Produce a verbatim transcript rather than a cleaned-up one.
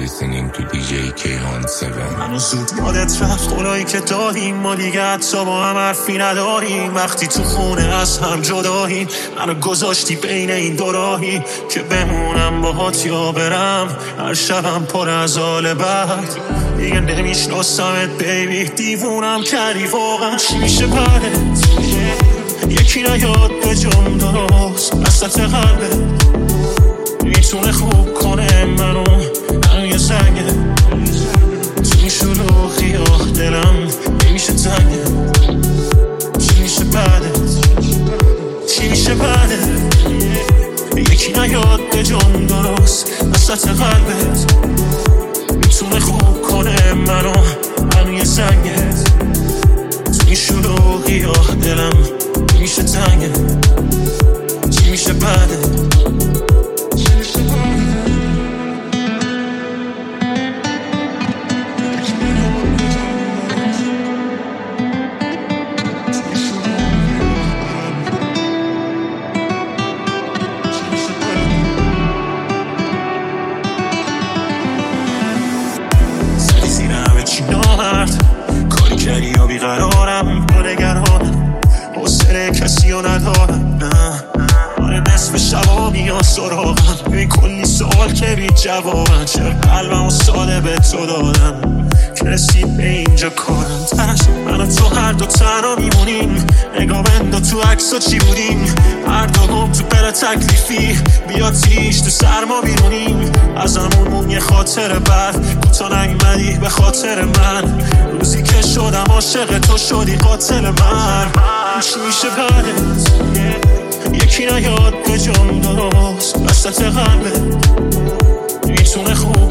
listening to دی جی کیهان هفت. منو زود یادت رفت قولایی که دادیم، ما دیگه حتی با هم حرفی نداریم. وقتی تو خونه از هم جداییم، منو گذاشتی بین این دو راهی که بمونم باهات یا برم. هر شبم پر از حال بد، دیگه نمیشناسمت بیبی. دیوونم کردی واقعا، چی میشه بعدت؟ یکی نیاد به جام درست وسط قلبت، میتونه خوب کنه منو من یه زنگه. تو این شلوغی آه دلم نمیشه تنگه. چی میشه بعدت؟ چی میشه بعدت؟ یکی نیاد به جام درست وسط قلبت، میتونه خوب کنه منو من یه زنگه. تو این شلوغی آه دلم نمیشه تنگه. چی میشه بعدت؟ کاری کردی یا بیقرارم با نگرانم، حوصله کسی رو ندارم. نه آره نصف شبا میان سراغم، ببین کلی سوال که بی جوابن. چرا قلبم و ساده به تو دادم که رسید به اینجا کارم. تش من و تو هر دو تنها میمونیم، نگاه بندو تو عکسا چی بودیم. هر دو هم تو بره تکلیفی، بیا تیش تو سرما بیرونیم. از همون مون یه خاطر بد، تو نگمدی به خاطر من. روزی که شدم عاشق تو شدی قاتل من. چی میشه بعدت؟ یکی نیاد به جام درست وسط قلبت، میتونه خوب